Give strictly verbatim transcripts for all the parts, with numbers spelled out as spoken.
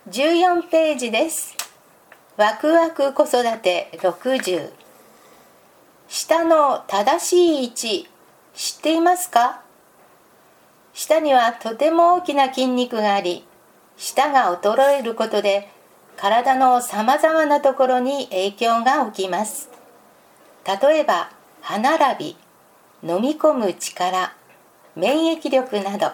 じゅうよんページです。ワクワク子育てろくじゅう。舌の正しい位置、知っていますか？舌にはとても大きな筋肉があり、舌が衰えることで体のさまざまなところに影響が起きます。例えば歯並び、飲み込む力、免疫力など。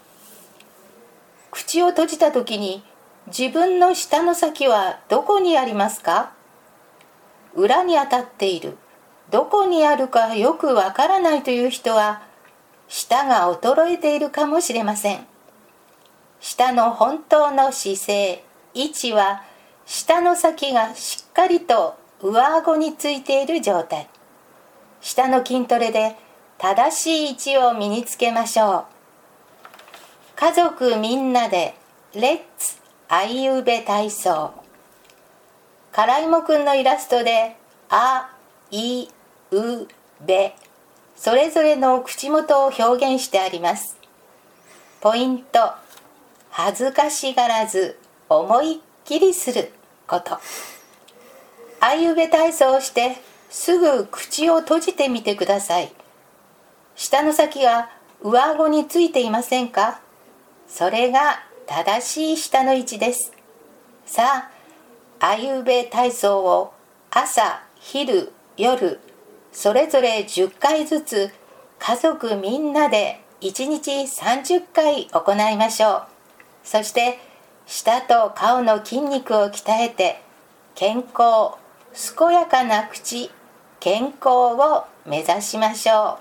口を閉じた時に自分の舌の先はどこにありますか？裏に当たっている、どこにあるかよくわからないという人は、舌が衰えているかもしれません。舌の本当の姿勢、位置は、舌の先がしっかりと上顎についている状態。舌の筋トレで正しい位置を身につけましょう。家族みんなでレッツあいうべ体操。からいもくんのイラストであ、い、う、べそれぞれの口元を表現してあります。ポイント、恥ずかしがらず思いっきりすること。あいうべ体操をしてすぐ口を閉じてみてください。舌の先が上顎についていませんか？それが正しい舌の位置です。さあ、あいうべ体操を朝、昼、夜、それぞれじゅっかいずつ家族みんなでいちにちさんじゅっかい行いましょう。そして舌と顔の筋肉を鍛えて健康、健やかな口、健康を目指しましょう。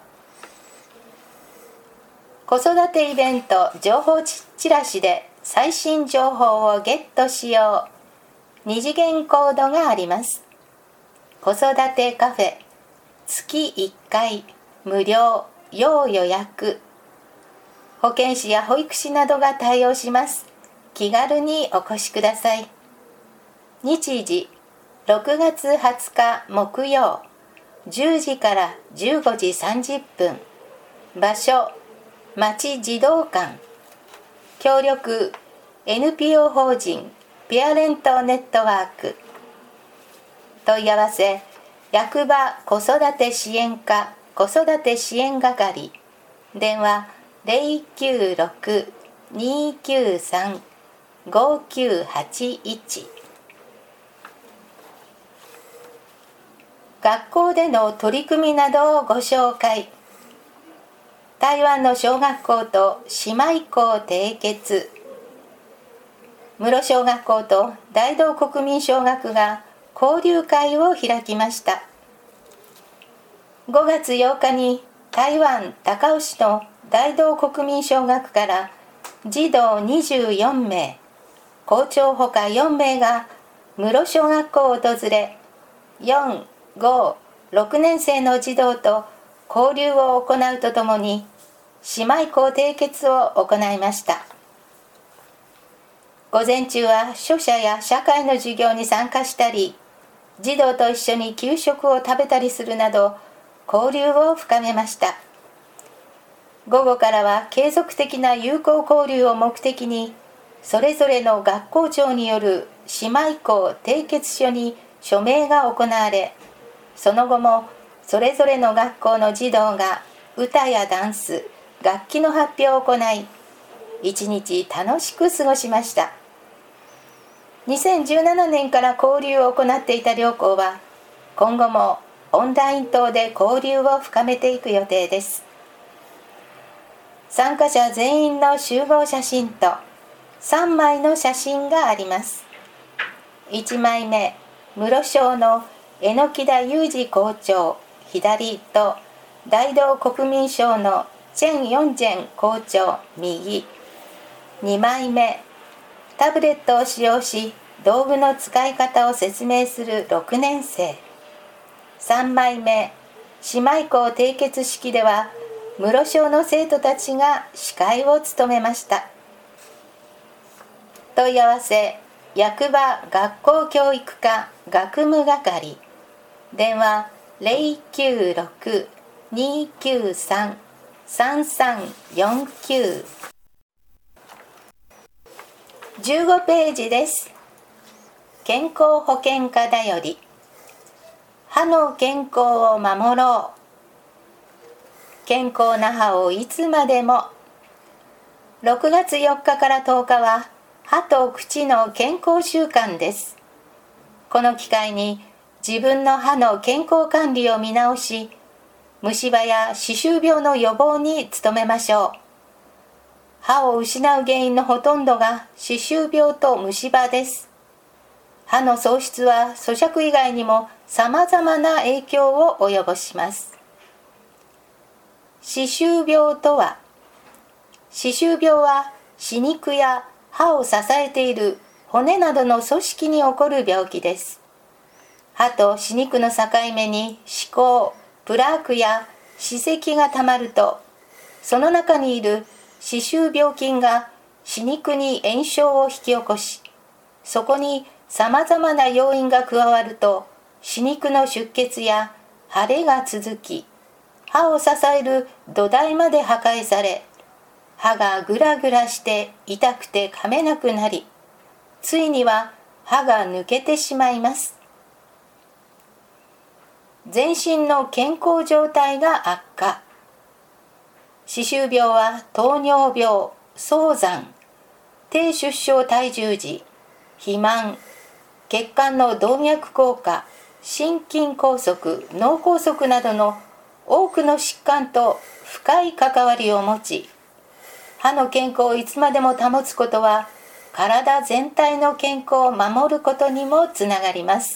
子育てイベント情報チラシで最新情報をゲットしよう。二次元コードがあります。子育てカフェ月いっかい無料要予約。保健師や保育士などが対応します。気軽にお越しください。日時ろくがつはつか木曜じゅうじからじゅうごじさんじゅっぷん。場所町児童館。協力 エヌピーオー 法人ペアレントネットワーク。問い合わせ役場子育て支援課子育て支援係。電話 ゼロきゅうろく にきゅうさん ごきゅうはちいち。学校での取り組みなどをご紹介。台湾の小学校と姉妹校締結。室小学校と大同国民小学が交流会を開きました。ごがつようかに台湾高雄市の大同国民小学から児童にじゅうよんめい、校長ほかよんめいが室小学校を訪れ、よん、ご、ろくねんせいの児童と交流を行うとともに姉妹校締結を行いました。午前中は書写や社会の授業に参加したり、児童と一緒に給食を食べたりするなど交流を深めました。午後からは継続的な友好交流を目的に、それぞれの学校長による姉妹校締結書に署名が行われ、その後もそれぞれの学校の児童が歌やダンス、楽器の発表を行い、一日楽しく過ごしました。にせんじゅうななねんから交流を行っていた両校は、今後もオンライン等で交流を深めていく予定です。参加者全員の集合写真とさんまいの写真があります。いちまいめ、室小の榎田裕二校長左と大同国民小のチェン・ヨンジェン校長右。にまいめ、タブレットを使用し道具の使い方を説明するろくねんせい。さんまいめ、姉妹校締結式では室小の生徒たちが司会を務めました。問い合わせ役場学校教育課学務係。電話 ゼロきゅうろく にきゅうさん さんさんよんきゅう。 じゅうごページです。健康保険科だより。歯の健康を守ろう。健康な歯をいつまでも。ろくがつよっかからとおかは歯と口の健康週間です。この機会に自分の歯の健康管理を見直し、虫歯や歯周病の予防に努めましょう。歯を失う原因のほとんどが歯周病と虫歯です。歯の喪失は咀嚼以外にもさまざまな影響を及ぼします。歯周病とは、歯周病は歯肉や歯を支えている骨などの組織に起こる病気です。歯と歯肉の境目に歯垢、プラークや歯石がたまると、その中にいる歯周病菌が歯肉に炎症を引き起こし、そこにさまざまな要因が加わると、歯肉の出血や腫れが続き、歯を支える土台まで破壊され、歯がグラグラして痛くて噛めなくなり、ついには歯が抜けてしまいます。全身の健康状態が悪化。歯周病は糖尿病、早産、低出生体重児、肥満、血管の動脈硬化、心筋梗塞、脳梗塞などの多くの疾患と深い関わりを持ち、歯の健康をいつまでも保つことは、体全体の健康を守ることにもつながります。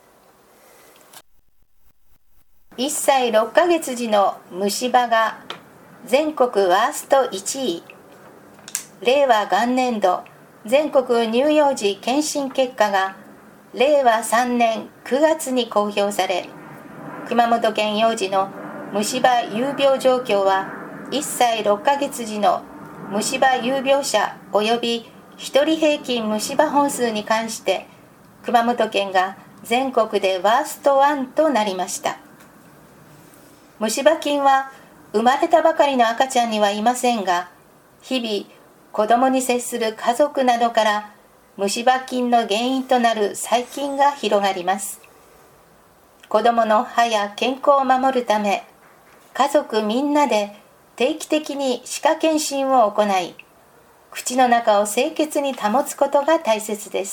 いっさいろっかげつ児の虫歯が全国ワーストいちい。令和元年度全国乳幼児検診結果がれいわさんねんくがつに公表され、熊本県幼児の虫歯有病状況はいっさいろっかげつ児の虫歯有病者及びひとり平均虫歯本数に関して熊本県が全国でワーストワンとなりました。虫歯菌は生まれたばかりの赤ちゃんにはいませんが、日々子供に接する家族などから虫歯菌の原因となる細菌が広がります。子供の歯や健康を守るため、家族みんなで定期的に歯科検診を行い、口の中を清潔に保つことが大切です。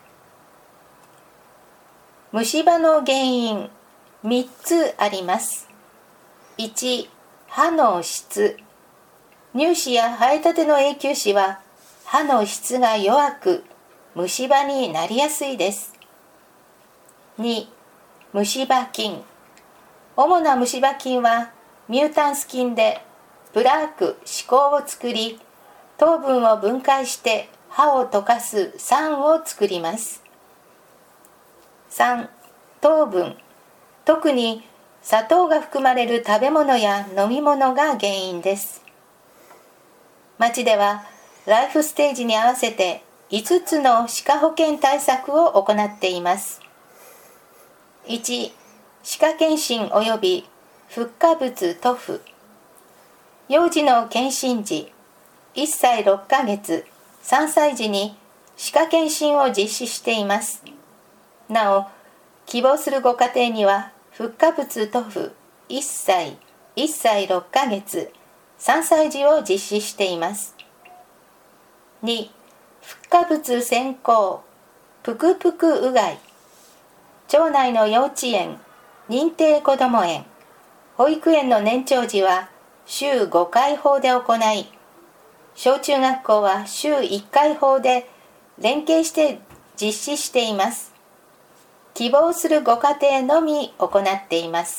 虫歯の原因みっつあります。いち、歯の質。乳歯や生えたての永久歯は歯の質が弱く虫歯になりやすいです。に、虫歯菌。主な虫歯菌はミュータンス菌でプラーク、歯垢を作り、糖分を分解して歯を溶かす酸を作ります。さん、糖分。特に砂糖が含まれる食べ物や飲み物が原因です。町ではライフステージに合わせていつつの歯科保健対策を行っています。いち、歯科検診及びフッ化物塗布。幼児の検診時、いっさいろっかげつ、さんさい児に歯科検診を実施しています。なお、希望するご家庭にはフッ化物塗布いっさい、いっさいろっかげつ、さんさい児を実施しています。に、フッ化物先行、ぷくぷくうがい。町内の幼稚園、認定こども園、保育園の年長児は週ごかい法で行い、小中学校は週いっかい法で連携して実施しています。希望するご家庭のみ行っています。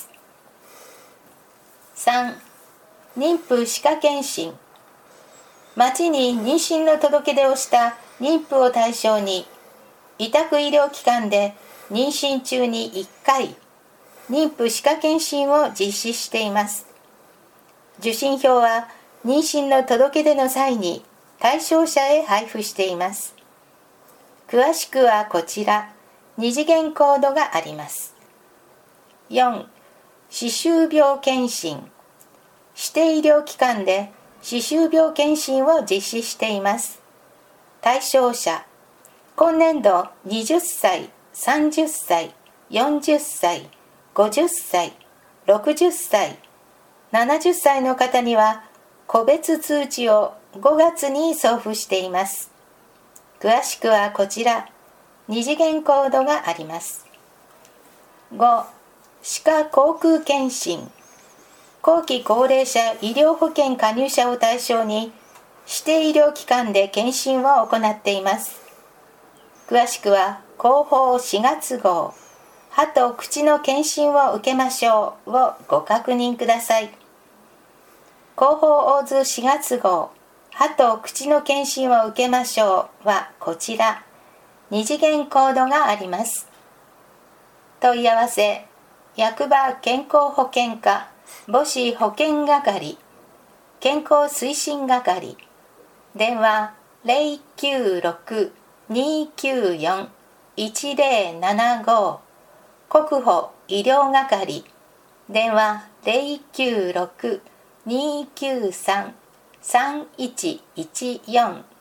さん、妊婦歯科検診。町に妊娠の届け出をした妊婦を対象に、委託医療機関で妊娠中にいっかい、妊婦歯科検診を実施しています。受診票は妊娠の届け出の際に対象者へ配布しています。詳しくはこちら、二次元コードがあります。よん、歯周病検診。指定医療機関で歯周病検診を実施しています。 対象者、今年度はたち、さんじゅっさい、よんじゅっさい、ごじゅっさい、ろくじゅっさい、ななじゅっさいの方には個別通知をごがつに送付しています。詳しくはこちら、二次元コードがあります。ご. 歯科口腔検診。後期高齢者医療保険加入者を対象に、指定医療機関で検診を行っています。詳しくは広報しがつ号、歯と口の検診を受けましょうをご確認ください。広報大津しがつ号、歯と口の検診を受けましょうはこちら、二次元コードがあります。問い合わせ、役場健康保険課母子保健係、健康推進係、電話 ゼロきゅうろく にきゅうよん いちゼロななご、国保医療係、電話 ゼロきゅうろく にきゅうさん さんいちいちよん